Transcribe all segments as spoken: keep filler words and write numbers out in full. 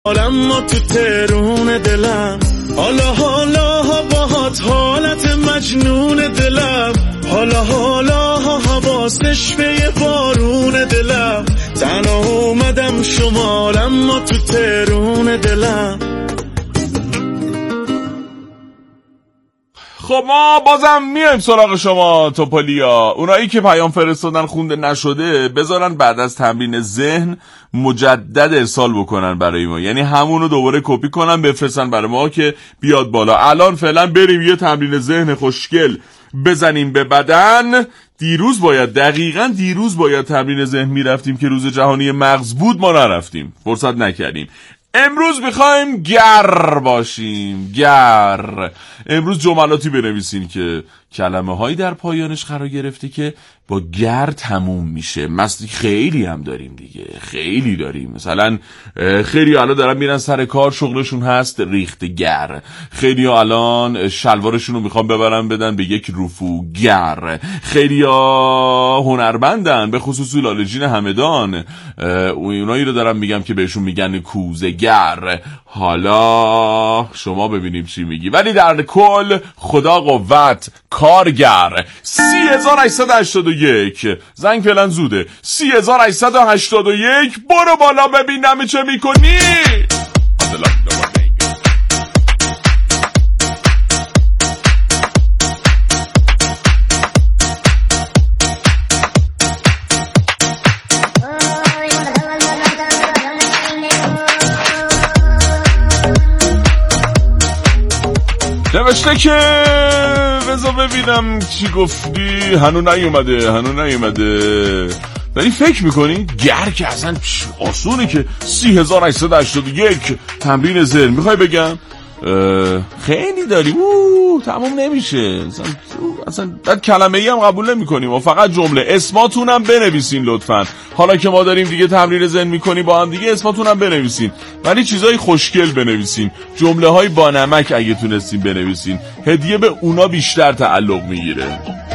اما تو ترون دلم حالا حالا باهات حالت مجنون دلم حالا حالا حواسش به بارون دلم تنها اومدم شمال اما تو ترون دلم. خب ما بازم میایم سراغ شما توپالیا. اونایی که پیام فرستادن خونده نشده بذارن بعد از تمرین ذهن مجدد ارسال بکنن برای ما، یعنی همونو دوباره کپی کنن بفرستن برای ما که بیاد بالا. الان فعلا بریم یه تمرین ذهن خوشگل بزنیم به بدن. دیروز باید دقیقاً دیروز باید تمرین ذهن میرفتیم که روز جهانی مغز بود، ما نرفتیم، فرصت نکردیم. امروز میخوایم گر باشیم. گر امروز جملاتی بنویسین که کلمه هایی در پایانش قرار گرفته که با گر تموم میشه. مثلا خیلی هم داریم دیگه، خیلی داریم. مثلا خیلی الان دارن میرن سر کار، شغلشون هست ریخت گر. خیلی ها الان شلوارشون رو میخوان ببرن بدن به یک رفوگر. خیلی ها هنرمندن، به خصوص لالجین همدان، اونایی رو دارم میگم که بهشون میگن کوزه گر. حالا شما ببینیم چی میگی، ولی در کل خدا قوت کارگر. سی هزار و هشتصد و هشتاد و یک زنگ فعلا زوده. سی هزار و هشتصد و هشتاد و یک برو بالا ببینم چه میکنی. نوشته که بذار ببینم چی گفتی. هنو نیومده هنو نیومده داری فکر میکنی؟ گر که اصلا آسونه که سی هزار و هشتصد و هشتاد و یک تمرین ذهن. میخوای بگم خیلی داریم اوه تموم نمیشه اصلا, اصلا بعد کلمه ای هم قبول نمی کنیم و فقط جمله. اسماتون هم بنویسین لطفا. حالا که ما داریم دیگه تمرین ذهن میکنیم با هم دیگه، اسماتون هم بنویسین، ولی چیزای خوشگل بنویسین، جمله های با نمک اگه تونستین بنویسین، هدیه به اونا بیشتر تعلق میگیره.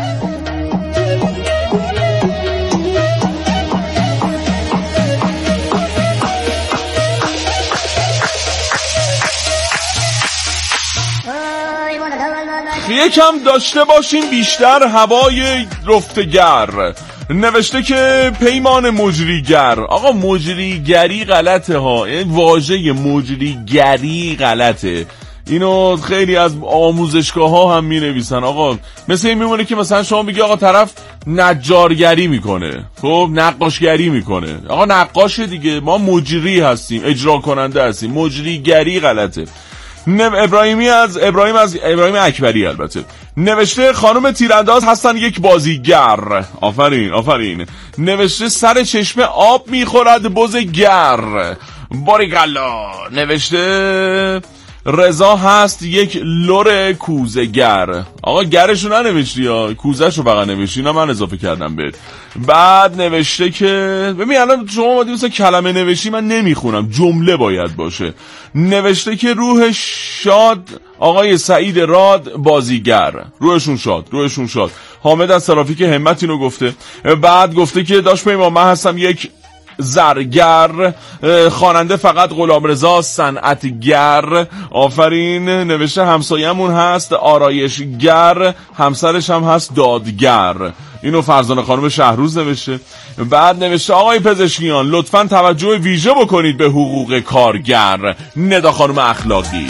یکم داشته باشیم بیشتر هوای رفتگر. نوشته که پیمان مجریگر. آقا مجریگری غلطه ها، این واژه مجریگری غلطه. اینو خیلی از آموزشگاه ها هم می نویسن. آقا مثل این میمونه که مثلا شما میگی آقا طرف نجارگری میکنه، خب نقاشگری میکنه. آقا نقاشه دیگه، ما مجری هستیم، اجرا کننده هستیم. مجریگری غلطه. ابراهیمی از ابراهیم از ابراهیم اکبری البته نوشته خانم تیرانداز هستن یک بازیگر. آفرین آفرین. نوشته سر چشمه آب میخورد بزگر. باریکلا. نوشته رضا هست یک لور کوزگر. آقا گرشو ننوشتی ها، کوزهشو فقط نوشتی، اینا من اضافه کردم بهت. بعد نوشته که ببین الان شما اومدی مثلا کلمه نوشتی، من نمیخونم، جمله باید باشه. نوشته که روح شاد آقای سعید راد بازیگر. روحشون شاد روحشون شاد. حامد از ترافیک همت اینو گفته. بعد گفته که داش پیمان من هستم یک زرگر. خواننده فقط غلامرضا صنعتگر. آفرین. نوشته همسایه‌مون هست آرایشگر، همسرش هم هست دادگر. اینو فرزانه خانم شهروز نوشته. بعد نوشته آقای پزشکیان لطفاً توجه ویژه بکنید به حقوق کارگر. ندا خانم اخلاقی.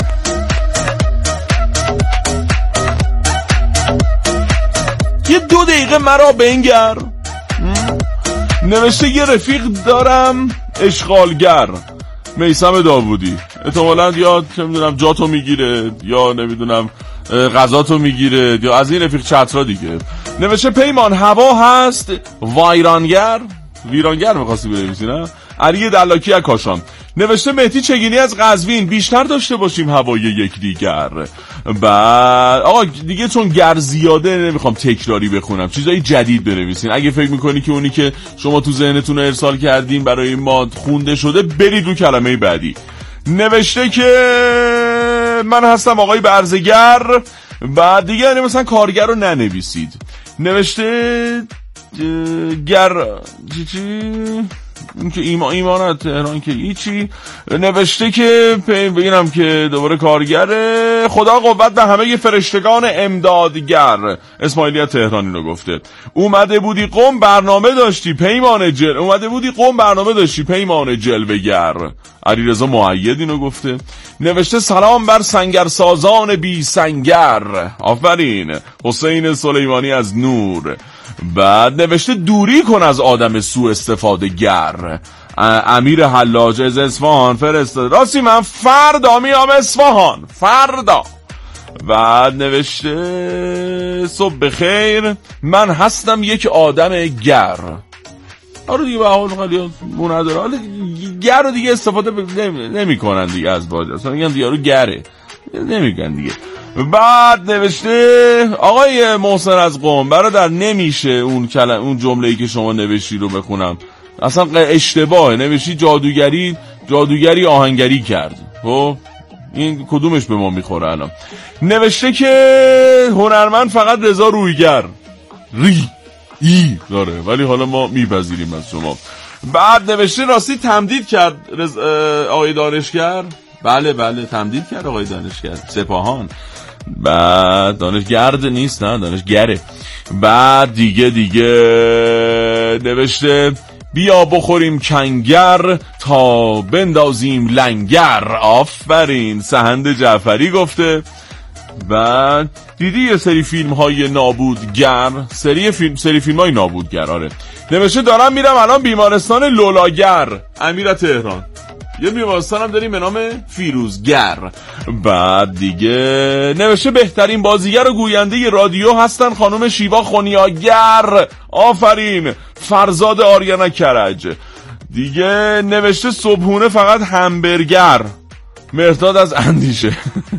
یه دو دقیقه مرا بنگر. نوشته یه رفیق دارم اشغالگر. میثم داوودی. احتمالاً یا چه میدونم جاتو میگیره یا نمیدونم غذاتو میگیره یا از این رفیق چترا دیگه. نوشته پیمان هوا هست وایرانگر. ویرانگر می‌خواستی بنویسی نه؟ علی دلاکی از کاشان. نوشته مهدی چگینی از قزوین بیشتر داشته باشیم هوای یکدیگر. بعد آقا دیگه چون گر زیاده نمیخوام تکراری بخونم، چیزای جدید بنویسین. اگه فکر میکنی که اونی که شما تو ذهنتون ارسال کردین برای ما خونده شده، برید رو کلمه بعدی. نوشته که من هستم آقای برزگر. بعد دیگه مثلا کارگر رو ننویسید. نوشته گر چی چی این که ایمان ایمان از تهران که هیچی. نوشته که ببینم که دوباره کارگره. خدا قوت به همه فرشتگان امدادگر. اسماعیلی از تهران اینو گفته. اومده بودی قم برنامه داشتی پیمان جل اومده بودی قم برنامه داشتی پیمان جلوه‌گر. علیرضا مؤید اینو گفته. نوشته سلام بر سنگرسازان بی سنگر. آفرین. حسین سلیمانی از نور. بعد نوشته دوری کن از آدم سوء استفاده گر. امیر حلاج از اصفهان فرستاد. راستی من فردا میام اصفهان فردا. بعد نوشته صبح بخیر من هستم یک آدم گر. آره دیگه به حال خیلی مو نداره. حالا گر رو دیگه استفاده نمی کنن دیگه از باج. اصلا میگن دیگه رو گره نمیگن دیگه. بعد نوشته آقای محسن از قم برادر نمیشه اون کلمه اون جمله‌ای که شما نوشتی رو بخونم. اصلا اشتباهه. نوشتی جادوگری جادوگری آهنگری کرد. خب این کدومش به ما میخوره الان؟ نوشته که هنرمند فقط رضا رویگر ری ای داره ولی حالا ما میپذیریم از شما. بعد نوشته راستی تمدید کرد رز... آقای دانشگر. بله بله تمدید کرد آقای دانشگر سپاهان. بعد دانشگرد نیست نه دانشگره. بعد دیگه دیگه نوشته بیا بخوریم کنگر تا بندازیم لنگر. آفرین. سهند جعفری گفته. بعد دیدی یه سری فیلم های نابودگر سری فیلم سری فیلم های نابودگر. آره نوشته دارم میرم الان بیمارستان لولاگر. امیر تهران. یه بیمارستان هم داریم به نام فیروزگر. بعد دیگه نوشته بهترین بازیگر و گوینده رادیو هستن خانم شیوا خونیاگر. آفرین. فرزاد آریانا کرج. دیگه نوشته صبحونه فقط همبرگر. مرداد از اندیشه.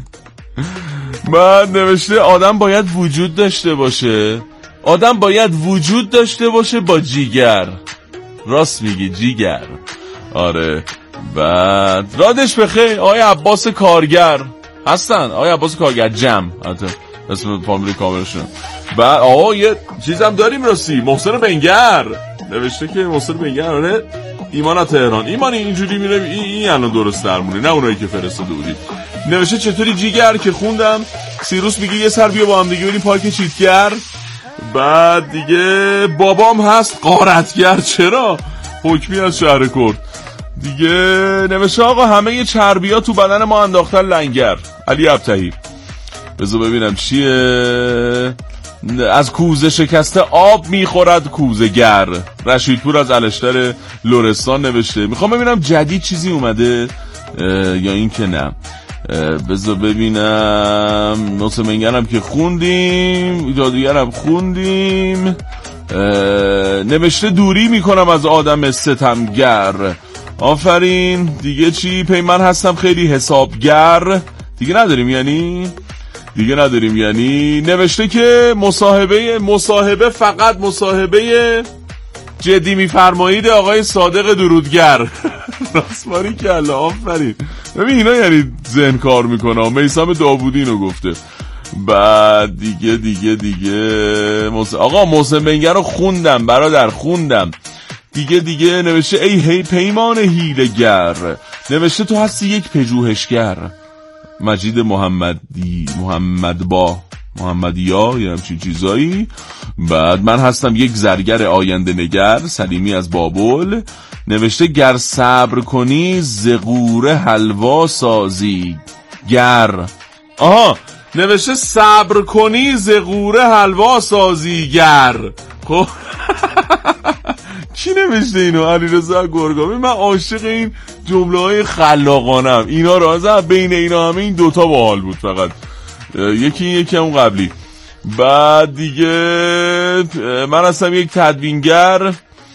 بعد نوشته آدم باید وجود داشته باشه. آدم باید وجود داشته باشه با جیگر. راست میگی جیگر. آره. بعد رادش بخیر آقای عباس کارگر هستن. آقای عباس کارگر جم حتی اسم فامیلی کاملشون. بعد آقا یه چیزم داریم راستی محسن بنگر نوشته که محسن بنگر. آره ایمان از تهران. ایمان اینجوری میره این, این الان درست درمونه نه اونایی که فرستاده بودی. نوشته چطوری جیگر که خوندم. سیروس میگه یه سر بیا با هم دیگه بریم پارک چیتگر. بعد دیگه بابام هست غارتگر. چرا حکمی از شهر کرد. دیگه نوشته آقا همه یه چربی ها تو بدن ما انداختن لنگر. علی ابتهی. بذار ببینم چیه. از کوزه شکسته آب میخورد کوزه گر. رشیدپور از الشتر لرستان نوشته. میخوام ببینم جدید چیزی اومده یا این که نه. بذار ببینم. نوسه منگرم که خوندیم. جادوگرم خوندیم. نوشته دوری میکنم از آدم ستمگر. آفرین. دیگه چی؟ پیمن هستم خیلی حسابگر. دیگه نداریم یعنی دیگه نداریم یعنی نوشته که مصاحبه مصاحبه فقط مصاحبه جدی میفرمایید آقای صادق درودگر. راستماری کلا. آفرین. ببین اینا یعنی ذهن کار میکنه. میثم داوودی اینو گفته. بعد دیگه دیگه دیگه مص... آقا محسن بنگر رو خوندم برادر خوندم. دیگه دیگه نوشته ای هی پیمان هیله‌گر. نوشته تو هستی یک پژوهشگر. مجید محمدی محمد با محمدیا یا همچین چیزایی. بعد من هستم یک زرگر آینده نگر. سلیمی از بابل نوشته گر صبر کنی زغوره حلوا سازی گر. آها نوشته صبر کنی زغوره حلوا سازی گر. خب کی نوشته اینو؟ علیرضا گرگامی. من عاشق این جمله های خلاقانم. اینا رو از بین اینا همه این دوتا باحال بود. فقط یکی یکی اون قبلی. بعد دیگه من هستم یک تدوینگر.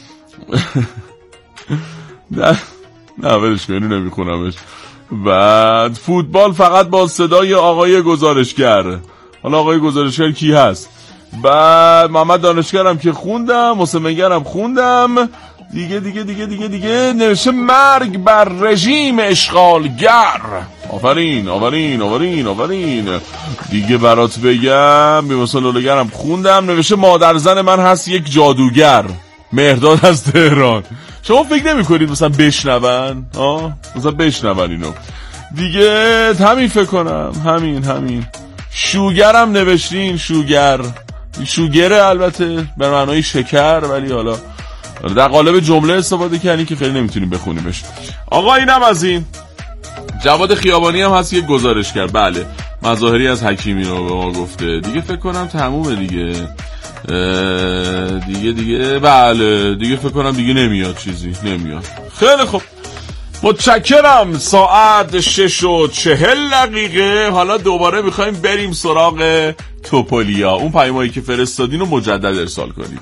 نه نه ولش کن اینو نمیخونمش. بعد فوتبال فقط با صدای آقای گزارشگر. حالا آقای گزارشگر کی هست؟ بعد محمد دانشگرم که خوندم. مسلمگرم خوندم. دیگه دیگه دیگه دیگه دیگه نوشته مرگ بر رژیم اشغالگر. آفرین آفرین آفرین آفرین. دیگه برات بگم به مثلا لولگرم خوندم. نوشته مادر زن من هست یک جادوگر. مهرداد از تهران. شما فکر نمی کنید مثلا بشنون؟ آه مثلا بشنون اینو دیگه. همین فکر کنم همین همین شوگرم نوشتین. شوگر شوگره البته به معنای شکر، ولی حالا در قالب جمله استفاده کردین که خیلی نمیتونیم بخونیمش. آقا اینم از این. جواد خیابانی هم هست که گزارش کرد. بله مظاهری از حکیمی رو به ما گفته دیگه. فکر کنم تمومه دیگه دیگه دیگه بله دیگه فکر کنم دیگه نمیاد چیزی نمیاد. خیلی خوب متشکرم. ساعت شش و چهل دقیقه. حالا دوباره میخوایم بریم سراغ توپولیا. اون پیامایی که فرستادین رو مجدد ارسال کنید.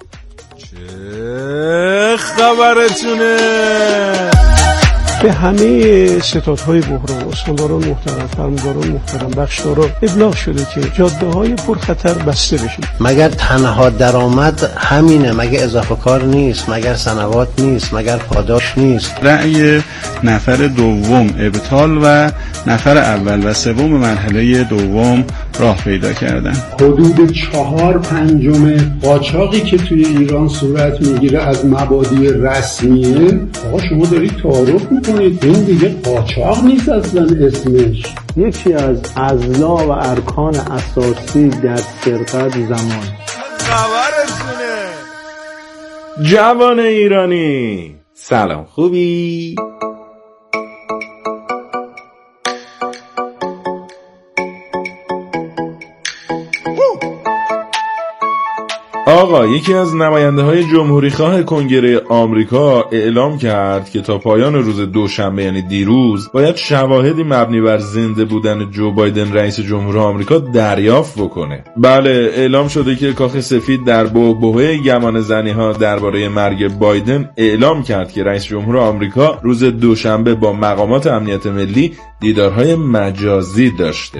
چه خبرتونه؟ به همه ستادهای بحران، استانداران محترم، فرمانداران محترم، بخشداران ابلاغ شده که جاده های پرخطر بسته بشه. مگر تنها درآمد همینه؟ مگر اضافه کار نیست؟ مگر سنوات نیست؟ مگر پاداش نیست؟ رأی نفر دوم ابطال و نفر اول و سوم مرحله دوم راه پیدا کردن. حدود چهار پنجم قاچاقی که توی ایران صورت میگیره از مبادی رسمیه. آقا شما دارید تعارف میکنید، این دیگه قاچاق نیست اصلا اسمش. یکی از اضلاع و ارکان اساسی در سرقت زمان. خبرتونه جوان ایرانی. سلام، خوبی؟ آقا یکی از نماینده های جمهوری خواه کنگره آمریکا اعلام کرد که تا پایان روز دوشنبه یعنی دیروز باید شواهدی مبنی بر زنده بودن جو بایدن رئیس جمهور آمریکا دریافت بکنه. بله اعلام شده که کاخ سفید در بحبوحه گمان زنی ها درباره مرگ بایدن اعلام کرد که رئیس جمهور آمریکا روز دوشنبه با مقامات امنیت ملی دیدارهای مجازی داشته.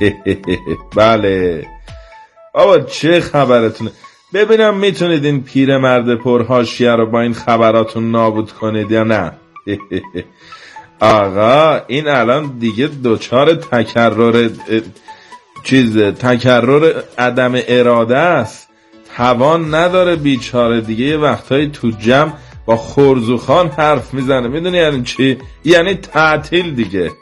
بله آقا چه خبرتونه؟ ببینم میتونید این پیرمرد پرحاشیه رو با این خبراتون نابود کنید یا نه؟ آقا این الان دیگه دوچار تکرر چیز تکرر عدم اراده است. توان نداره بیچاره دیگه. یه وقتایی تو جمع با خرزوخان حرف میزنه. میدونی یعنی چی؟ یعنی تعطیل دیگه.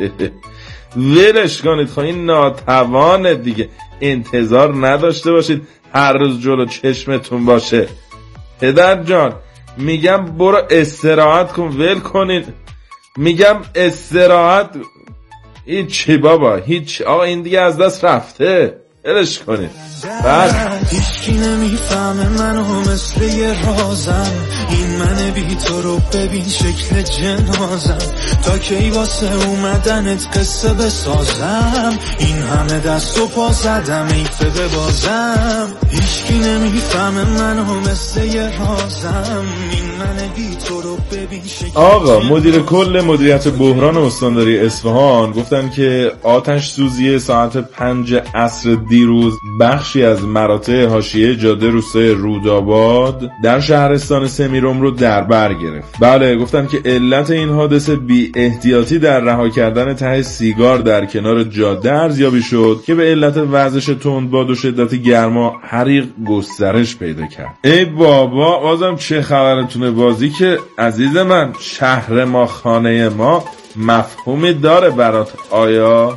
ولش کنید. خب این ناتوانه دیگه. انتظار نداشته باشید هر روز جلو چشمتون باشه. پدر جان میگم برو استراحت کن. ول کنید. میگم استراحت. هیچی بابا هیچ. آقا این دیگه از دست رفته. ولش کنید. بعد هیچکی نمیفهمه منو مثل یه رازم. این من بی تو رو ببین شکل جنازم. تا کی واسه اومدنت قصه بسازم. این همه دست و پا زدم ایفه ببازم. هیچکی نمیفهمه منو مثل یه رازم. این من بی تو رو ببین شکل. آقا مدیر کل مدیریت بحران استانداری اصفهان گفتن که آتش سوزی ساعت پنج عصر دیروز بخشی از مراتع حاشیه جاده روستای رودآباد در شهرستان سمیرم رو در بر گرفت. بله گفتن که علت این حادثه بی احتیاطی در رها کردن ته سیگار در کنار جاده ارزیابی شد که به علت وزش تندباد و شدت گرما حریق گسترش پیدا کرد. ای بابا بازم چه خبرتونه؟ بازی که عزیز من شهر ما خانه ما مفهومی داره برات آیا؟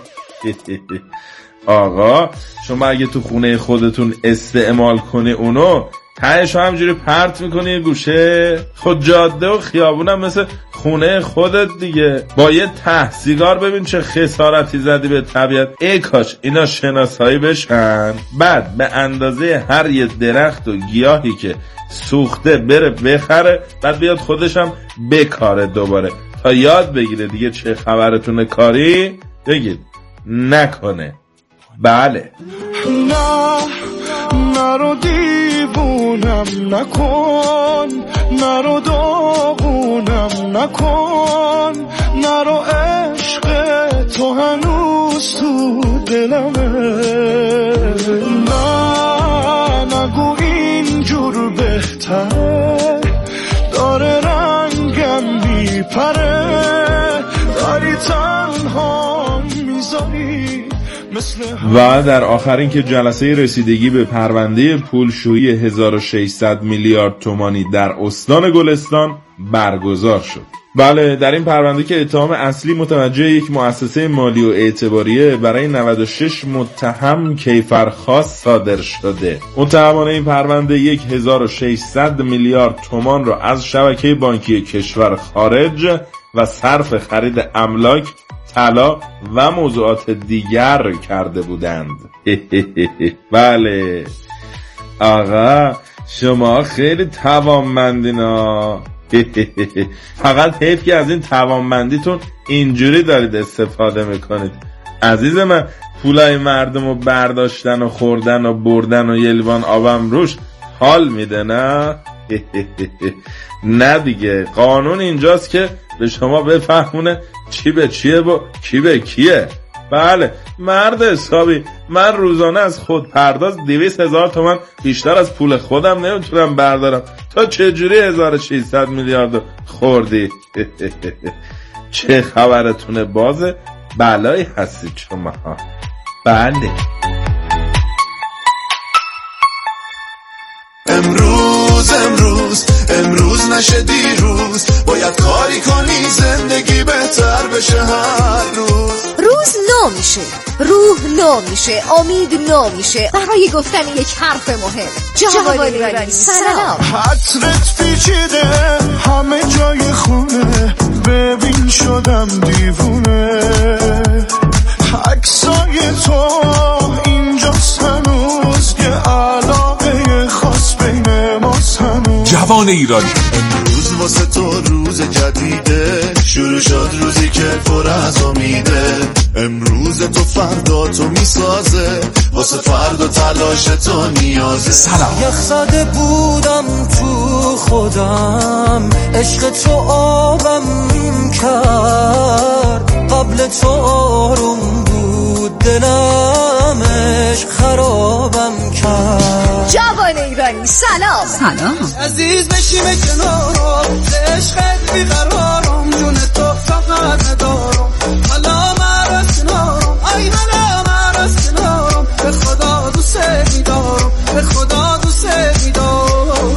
آقا شما اگه تو خونه خودتون استعمال کنی اونو تهش همجوری پرت میکنی یه گوشه. خود جاده و خیابونم مثل خونه خودت دیگه. با یه ته سیگار ببین چه خسارتی زدی به طبیعت. ای کاش اینا شناسایی بشن، بعد به اندازه هر یه درخت و گیاهی که سوخته بره بخره، بعد بیاد خودشم بکاره دوباره تا یاد بگیره دیگه چه خبرتونه کاری بگید نکنه. بله نه نرو دیوونم نکن، نرو داغونم نکن، نرو عشق تو هنوز تو دلمه. نه نگو اینجور بهتره، داره رنگم میپره، داری تنها میذاری و در آخرین که جلسه رسیدگی به پرونده پولشویی هزار و ششصد میلیارد تومانی در استان گلستان برگزار شد. بله، در این پرونده که اتهام اصلی متوجه یک مؤسسه مالی و اعتباریه برای نود و شش متهم کیفرخواست صادر شده. متهمان این پرونده یک هزار و ششصد میلیارد تومان را از شبکه بانکی کشور خارج و صرف خرید املاک، طلا و موضوعات دیگر کرده بودند. بله آقا، شما خیلی توانمندینا. فقط حیف که از این توانمندیتون اینجوری دارید استفاده میکنید. عزیز من، پولای مردم رو برداشتن و خوردن و بردن و یه لیوان آبم روش حال میده، نه؟ نه دیگه، قانون اینجاست که به شما بفهمونه چی به چیه و کی به کیه. بله مرد حسابی، من روزانه از خود پرداز دویست هزار تومن بیشتر از پول خودم نمیتونم بردارم. تا چجوری هزار و ششصد میلیارد خوردی؟ چه خبرتونه؟ بازه بلایی هستید شما. بله امروز امروز امروز نشه دیروز، باید کاری کنی زندگی بهتر بشه هر روز. روز نو میشه، روح نو میشه، امید نو میشه. برای گفتن یک حرف مهم. جواد ایرانی سلام. حسرت پیچیده همه جای خونه، ببین شدم دیوونه. عکسای تو اینجاست هنوز، یه علاقه خاص بین ماست هنوز. جوان ایرانی. امروز واسه تو روز جدیده، شروع شد روزی که پر از امیده. امروز تو فردا تو میسازه، واسه فردا تلاش تو نیازه. سلام. یخ زده بودم تو خودم، عشق تو آبم کرد. قبل تو آروم بود دلم، عشق خرابم کرد. جوان ایرانی سلام. سلام. عزیز بشیم کنارم، عشقت بیقرارم، جون تو فقط ندارم. حالا مرس کنارم، ای حالا مرس کنارم. به خدا دوست میدارم، به خدا دوست میدارم.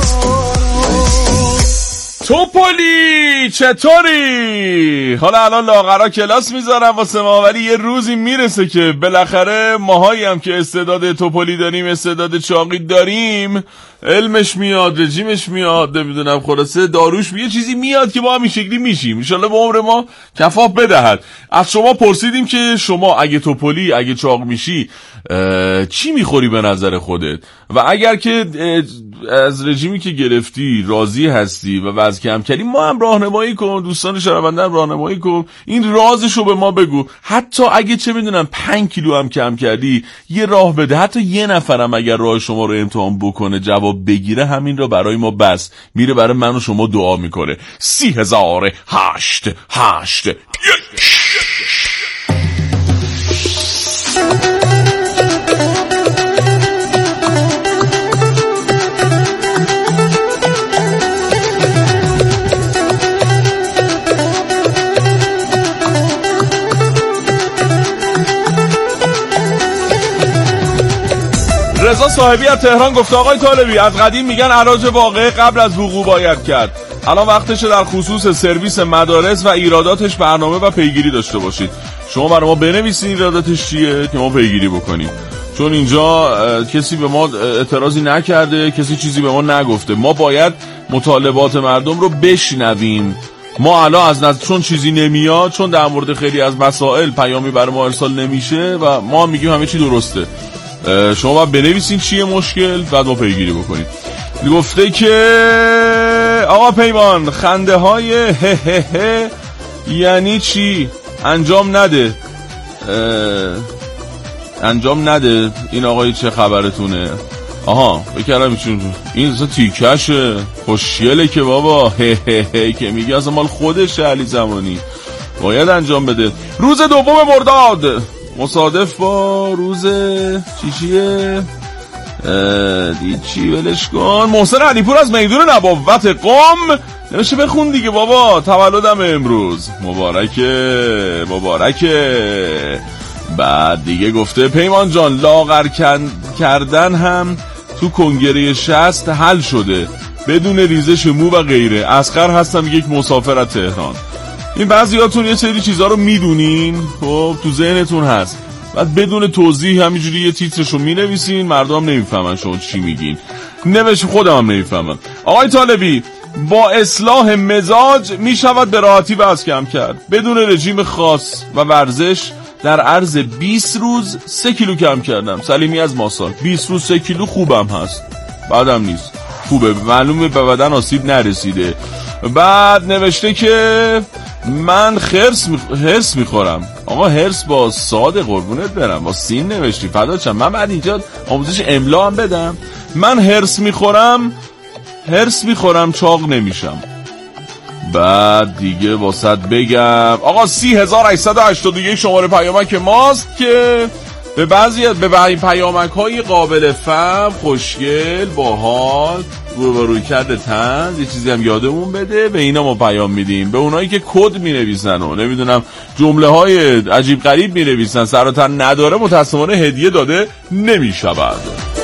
توپولی چطوری؟ حالا الان لاغرا کلاس میذارم واسه ما، ولی یه روزی میرسه که بالاخره ماهایی هم که استعداد توپولی داریم، استعداد چاقی داریم، علمش میاد، رژیمش میاد، نمیدونم خلاصه داروش یه چیزی میاد که ما هم این شکلی میشیم. انشالله به عمر ما کفاف بدهد. از شما پرسیدیم که شما اگه توپولی، اگه چاق میشی چی میخوری به نظر خودت؟ و اگر که از رژیمی که گرفتی راضی هستی و وزن کم کردی، ما هم راهنمایی کن، دوستان شنونده هم راهنمایی کن، این رازشو به ما بگو. حتی اگه چه میدونم پنج کیلو هم کم کردی، یه راه بده. حتی یه نفرم اگر راه شما رو امتحان بکنه، جواب بگیره، همین را برای ما بس. میره برای من و شما دعا میکنه. سی هزار هشت هشت یک. رضا صاحبی از تهران گفته آقای طالبی، از قدیم میگن علاج واقعه قبل از وقوع باید کرد. الان وقتشه در خصوص سرویس مدارس و ایراداتش برنامه و پیگیری داشته باشید. شما برای ما بنویسید ایراداتش چیه که ما پیگیری بکنیم، چون اینجا کسی به ما اعتراضی نکرده، کسی چیزی به ما نگفته. ما باید مطالبات مردم رو بشنویم. ما الان از نظر چون چیزی نمیاد، چون در مورد خیلی از مسائل پیامی برای ما ارسال نمیشه و ما میگیم همه چی درسته. شما باید بنویسین چیه مشکل، بعد ما پیگیری بکنیم. گفته که آقا پیمان، خنده های هه هه هه یعنی چی؟ انجام نده، انجام نده. این آقای چه خبرتونه؟ آها بکرم چون این اصلا تیکشه خوشیله که بابا هه هه هه که میگه اصلا مال خودشه. علی زمانی باید انجام بده. روز دوم مرداد مصادف با روز چی چیه؟ دی چی ولش کن. محسن علیپور از میدون نبوت قم نمیشه بخون دیگه بابا. تولدم امروز، مبارکه مبارکه. بعد دیگه گفته پیمان جان لاغر کردن هم تو کنگره شصت حل شده بدون ریزش مو و غیره. اسقر هستم یک مسافر از تهران. این بعضیاتون یه سری چیزا رو میدونین، خب تو ذهنتون هست، بعد بدون توضیح همینجوری یه تیترشو مینویسین، مردم نمیفهمن شما چی میگین. نوشت خودم هم نمیفهمم. آقای طالبی با اصلاح مزاج میشود به راحتی وزن کم کرد بدون رژیم خاص و ورزش. در عرض بیست روز سه کیلو کم کردم. سلیمی از ماسال. بیست روز سه کیلو خوبم هست، بعدم نیست، خوبه، معلومه به بدن آسیب نرسیده. بعد نوشته که من خرس می... هرس میخورم. آقا هرس با ساده قربونت برم، با سین نوشتی فدا چم. من بعد اینجا آموزش املا هم بدم. من هرس میخورم هرس میخورم چاق نمیشم. بعد دیگه واسط بگم آقا سی هزار و هشتصد و هشتاد و یک شماره پیامک ماست که به بعضی به بعضی پیامک های قابل فهم، خوشگل، باحال، رو به روی کرده طنز، یه چیزی هم یادمون بده، به اینا ما پیام میدیم. به اونایی که کد مینویسن و نمیدونم جمله های عجیب غریب مینویسن سر و تن نداره متاسفانه هدیه داده نمیشود.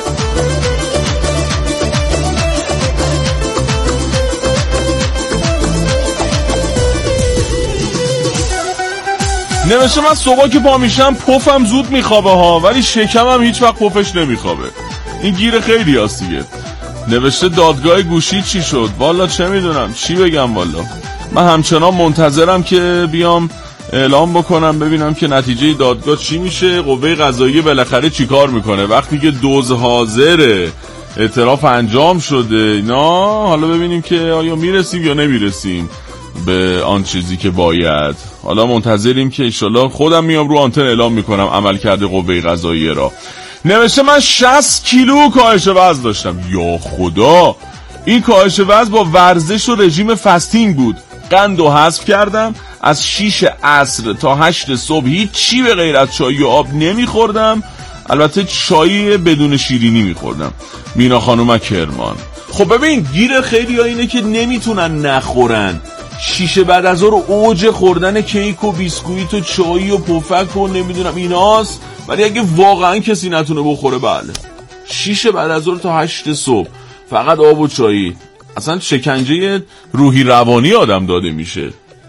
نوشته من صبح که پا میشم پفم زود میخوابه ها، ولی شکمم هیچ وقت پفش نمیخوابه. این گیر خیلی هست دیگه. نوشته دادگاه گوشی چی شد؟ والا چه میدونم، چی بگم والا. من همچنان منتظرم که بیام اعلام بکنم ببینم که نتیجه دادگاه چی میشه. قوه قضاییه بالاخره چی کار میکنه وقتی که دوز حاضره، اعتراف انجام شده اینا. حالا ببینیم که آیا میرسیم یا نمیرسیم به آن چیزی که باید. حالا منتظریم که انشالله خودم میام رو آنتن اعلام میکنم عمل کرده قوه قضاییه را. نوشته من شصت کیلو کاهش وزن داشتم. یا خدا، این کاهش وزن با ورزش و رژیم فستینگ بود. قند و حذف کردم، از شیش عصر تا هشت صبح هیچ چی به غیر از چای و آب نمیخوردم. البته چای بدون شیرینی میخوردم. مینا خانوم کرمان. خب ببین گیر خیلی ها اینه که نمیتونن نخورن. شیشه بعد از رو اوج خوردن کیک و بیسکویت و چای و پفک و نمیدونم ایناست، ولی اگه واقعا کسی نتونه بخوره بله شیشه بعد از رو تا هشت صبح فقط آب و چایی، اصلا شکنجه روحی روانی آدم داده میشه.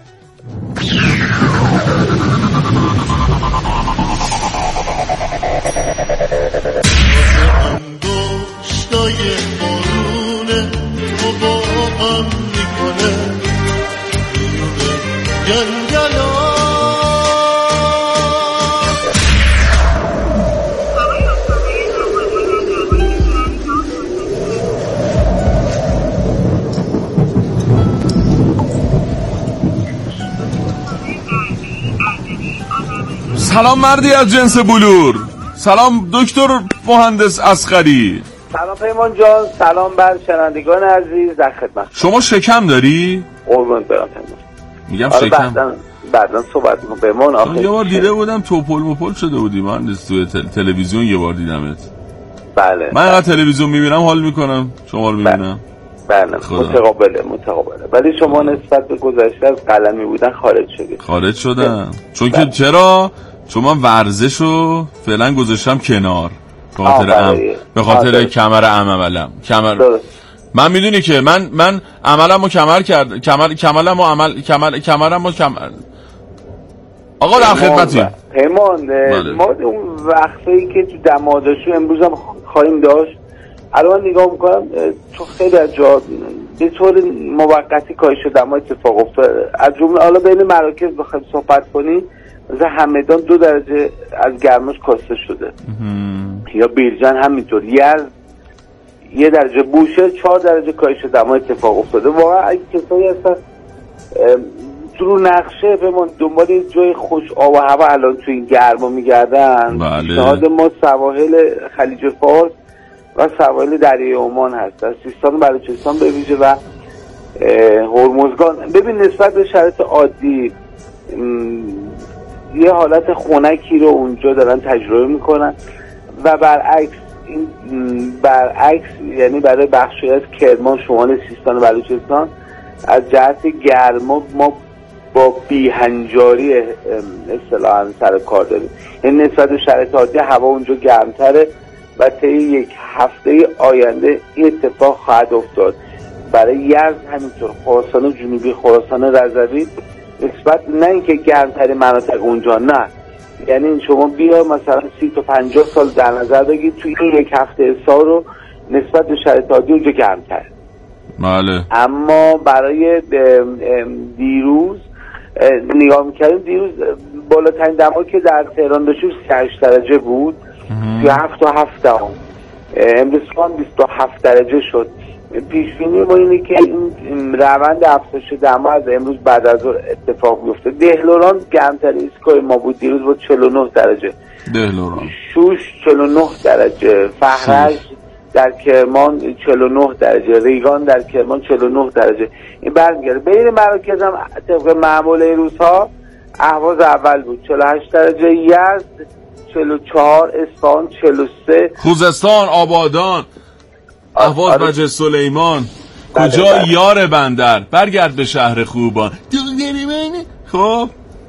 سلام مردی از جنس بلور. سلام دکتر مهندس اصغری. سلام پیمان جان. سلام بر شنوندگان عزیز در خدمت. شما شکم داری؟ قربونت برم پیمان. میگم آره شکم. بعداً بعداً صحبت می‌کنم پیمان. آخه یه بار دیده بودم توپل مپل شده بودی مهندس تو تل... تلویزیون یه بار دیدمت. بله. من اینقدر تلویزیون میبینم حال میکنم شما رو میبینم. بله. متقابله متقابله. ولی شما نسبت به گذشته از قلمی بودن خارج شدید. خارج شدم. چون که چرا؟ چون من ورزشو فعلا گذاشتم کنار. به خاطر ام به خاطر کمر عملم. کمر درست. من میدونی که من من عملمو کمر کرد کمر کمرمو عمل کمر کمرمو کمر آقا در خدمتیم. پیمان ما اون وقتی که تو دماداشو امروز هم خواهیم داشت. الان نگاه میکنم تو خیلی از جا به طور موقتی کاهش دما اتفاق افتاد. از جمله حالا بین مراکز بخوایم صحبت کنیم مثلا همدان دو درجه از گرماش کاسته شده یا بیرجن همینطور، یزد یه درجه، بوشهر چهار درجه کاهش دما اتفاق افتاده. واقعا اگه کسایی هستن تو رو نقشه به ما دنبال جای خوش آب و هوا الان تو این گرما میگردن، پیشنهاد ما سواحل خلیج فارس و سواحل دریای عمان هست، از سیستان و بلوچستان به ویژه و هرمزگان. ببین نسبت به شرایط عادی یه حالت خنکی رو اونجا دارن تجربه میکنن و برعکس این برعکس یعنی برای بخشی از کرمان، شمال سیستان و بلوچستان از جهت گرما ما با بیهنجاری اصطلاحاً سر کار داریم. این نسبت به شرایط عادی هوا اونجا گرمتره و طی یک هفته آینده این اتفاق خواهد افتاد. برای یزد همینطور، خراسان جنوبی، خراسان رضوی، نسبت نه اینکه گرمترین مناطق اونجا، نه، یعنی شما بیا مثلا سی تا پنجاه سال در نظر بگید توی این یک هفته سال رو نسبت به شرایط عادی اونجا گرمتره. بله. اما برای دیروز نگاه میکردیم، دیروز بالاترین دما که در تهران داشتیم سی و هشت درجه بود، سی و هفت و هفت دهم. امروز بیست و هفت درجه شد. پیش بینی ما اینه که این روند افزایش دما از امروز بعد از ظهر اتفاق میفته. دهلوران گرمترین ایستگاه ما بود دیروز با چهل و نه درجه. دهلوران. شوش چهل و نه درجه. فهرج در کرمان چهل و نه درجه. ریگان در کرمان چهل و نه درجه. این برمیگرده. بین مراکز هم طبق معمول این روزها اهواز اول بود چهل و هشت درجه، یزد چهل و چهار، اصفهان چهل و سه، خوزستان، آبادان، اهواز مجلس سلیمان. کجا یار بندر؟ برگرد به شهر خوبان. خب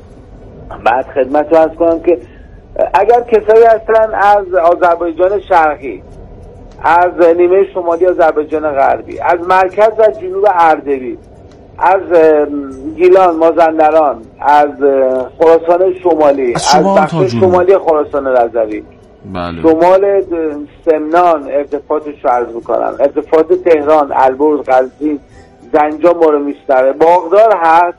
بعد خدمت رو عرض کنم که اگر کسایی هستن از آذربایجان شرقی، از نیمه شمالی آذربایجان غربی، از مرکز و جنوب اردبیل، از گیلان، مازندران، از خراسان شمالی، از بخش شمالی خراسان رضوی، بله. شمال سمنان ارتفاعتش رو عرض میکنم، ارتفاعت تهران، البرز، قزوین، زنجان ما رو میشتره. باغدار هست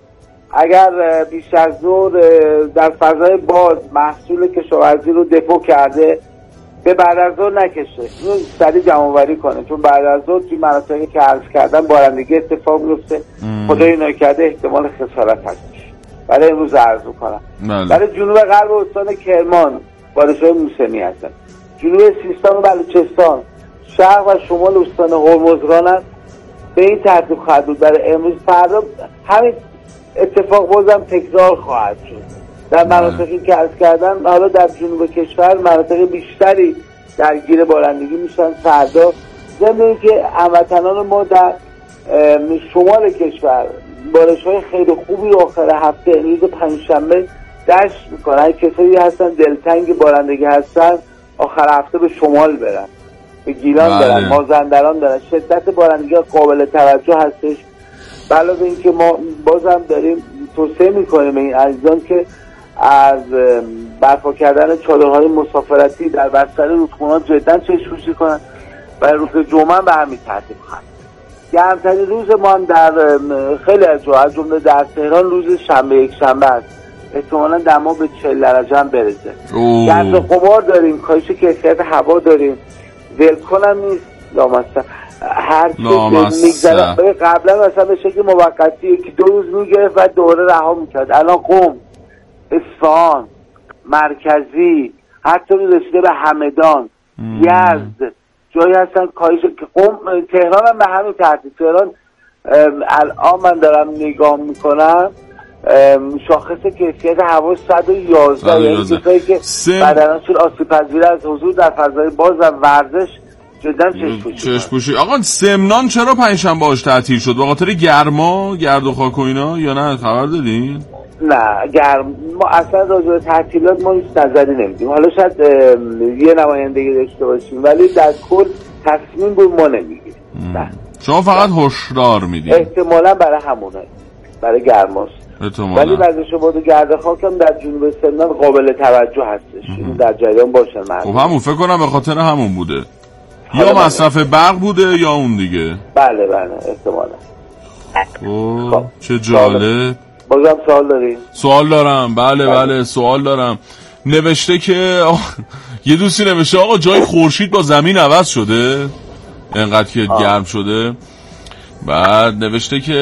اگر بیش از ظهر در فضای باز محصول کشاورزی رو دفو کرده به بعد از ظهر نکشه، اینو سریع جمع‌آوری کنه، چون بعد از ظهر توی مناطقی که عرض کردن بارندگی اتفاق میفته، خدای ناکرده احتمال خسارت هستش. برای امروز عرض میکنم. برای جنوب غرب استان کرمان بارش‌های موسمی هستن، جنوب سیستان و بلوچستان، شرق و شمال استان هرمزگان هست. به این ترتیب خواهد بود. برای امروز فردا همین اتفاق بازم تکرار خواهد شد در مناطقی که عرض کردن. حالا در جنوب کشور مناطق بیشتری درگیر بارندگی میشن فردا، ضمن اینکه هموطنان ما در شمال کشور بارش‌های خیلی خوبی رو آخر هفته روز پنجشنبه دشت میکنن. کسایی هستن دلتنگ بارندگی هستن آخر هفته به شمال برن، به گیلان برن، مازندران برن. شدت بارندگی قابل توجه هستش. علاوه این که ما بازم داریم توصیه میکنیم این عزیزان که از برپا کردن چادرهای مسافرتی در بستر رودخونات جدا چشم‌پوشی کنن و روز جمعه به همین ترتیب خواهد. گرمترین روز ما هم در خیلی از جاها از جمله در تهران روز شنبه یک شنبه است، احتمالاً دما به چهل درجه هم برسه. گرد غبار داریم، کاهش کیفیت هوا داریم، ولکن هم نیست، لامصب هر چیز میگذره. قبلا مثلا به شکل موقتی یکی دو روز میگرفت و دوره رها میکرد. الان قم، اصفهان، مرکزی، حتی رسیده به همدان، یزد جایی هستن کاهش. قم، تهران هم به همین ترتیب. تهران الان من دارم نگاه میکنم شاخص کیفیت هوا صد و یازده، یعنی کسایی که بدنشون آسیب پذیر از حضور در فضای باز و ورزش جدا چشم‌پوشی. آقا سمنان چرا پنجشنبه باش تعطیل شد؟ به خاطر گرما، گرد و خاک و اینا یا نه؟ خبر دادین؟ نه گرم، ما اصلا راجع به تعطیلات ما هیچ نظری نمیدیم. حالا شاید یه نمایندگی داشته باشیم ولی در کل تصمیم بود ما نمیگیریم. شما فقط هشدار میدید؟ احتمالاً برای همونه، برای گرماست. ولی وضعیت باد و گرد خاک هم در جنوب سمنان قابل توجه هستش. این در جریان باشن. خب همون فکر کنم به خاطر همون بوده، یا مصرف برق بوده یا اون دیگه. بله بله احتمالاً. خب چه جالب. بازم سوال داریم؟ سوال دارم. بله بله, بله سوال دارم. نوشته که آه... یه دوستی نوشته آقا جای خورشید با زمین عوض شده انقدر که آه. گرم شده. بعد نوشته که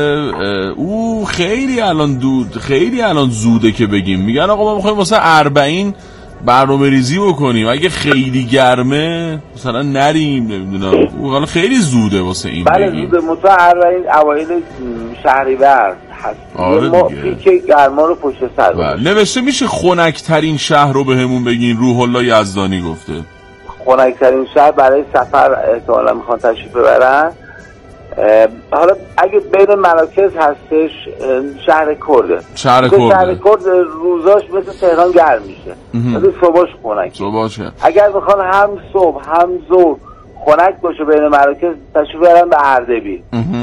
او خیلی الان دود خیلی الان زوده که بگیم. میگن آقا ما میخوایم واسه اربعین برنامه ریزی بکنیم، اگه خیلی گرمه مثلا نریم، نمیدونم. او خیلی زوده واسه این بله بگیم. بله زوده. مطمئن اربعین اوایل شهریور هست. آره ما پیک گرما رو پشت سر بله. نوشته میشه خنک‌ترین شهر رو بهمون بگین؟ روح الله یزدانی گفته خنک‌ترین شهر برای سفر احتمالاً میخوان تشریف ببرن حالا اگه بین مراکز هستش شهر کرده شهر کرده شهر کرد روزاش مثل تهران گرم میشه مثل صبحش خنک صبحش اگر بخوان هم صبح هم ظهر خنک باشه بین مراکز تشریف برن به اردبیل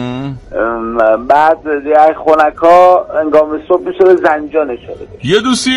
بعد دیگه خنک ها انگام صبح میشه به زنجان اشاره بشه. یه دوستی